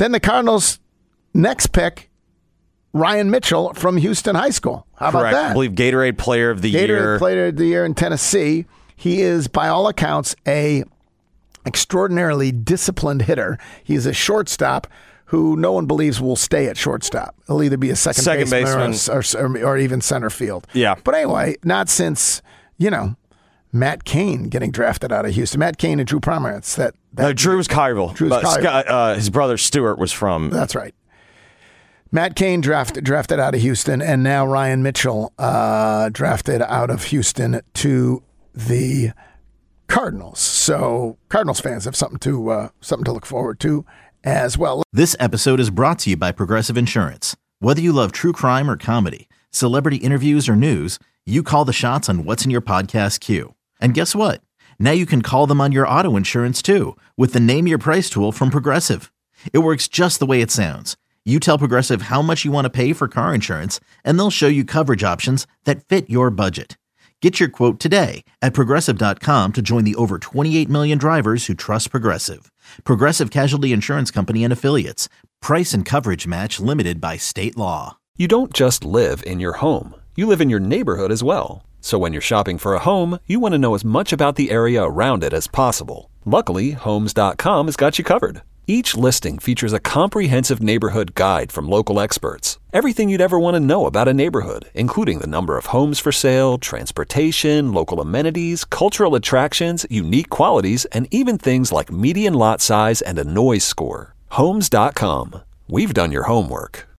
Then the Cardinals' next pick, Ryan Mitchell from Houston High School. How about Correct. that? I believe Gatorade Player of the Year. Gatorade Player of the Year in Tennessee. He is, by all accounts, a extraordinarily disciplined hitter. He's a shortstop who no one believes will stay at shortstop. He'll either be a second baseman or even center field. Yeah. But anyway, not since, Matt Cain getting drafted out of Houston. Matt Cain and Drew Pomeranz. Drew's Collierville. His brother Stuart was from. That's right. Matt Cain drafted out of Houston, and now Ryan Mitchell drafted out of Houston to the Cardinals. So Cardinals fans have something to look forward to as well. This episode is brought to you by Progressive Insurance. Whether you love true crime or comedy, celebrity interviews or news, you call the shots on what's in your podcast queue. And guess what? Now you can call them on your auto insurance too with the Name Your Price tool from Progressive. It works just the way it sounds. You tell Progressive how much you want to pay for car insurance, and they'll show you coverage options that fit your budget. Get your quote today at Progressive.com to join the over 28 million drivers who trust Progressive. Progressive Casualty Insurance Company and Affiliates. Price and coverage match limited by state law. You don't just live in your home. You live in your neighborhood as well. So when you're shopping for a home, you want to know as much about the area around it as possible. Luckily, Homes.com has got you covered. Each listing features a comprehensive neighborhood guide from local experts. Everything you'd ever want to know about a neighborhood, including the number of homes for sale, transportation, local amenities, cultural attractions, unique qualities, and even things like median lot size and a noise score. Homes.com. We've done your homework.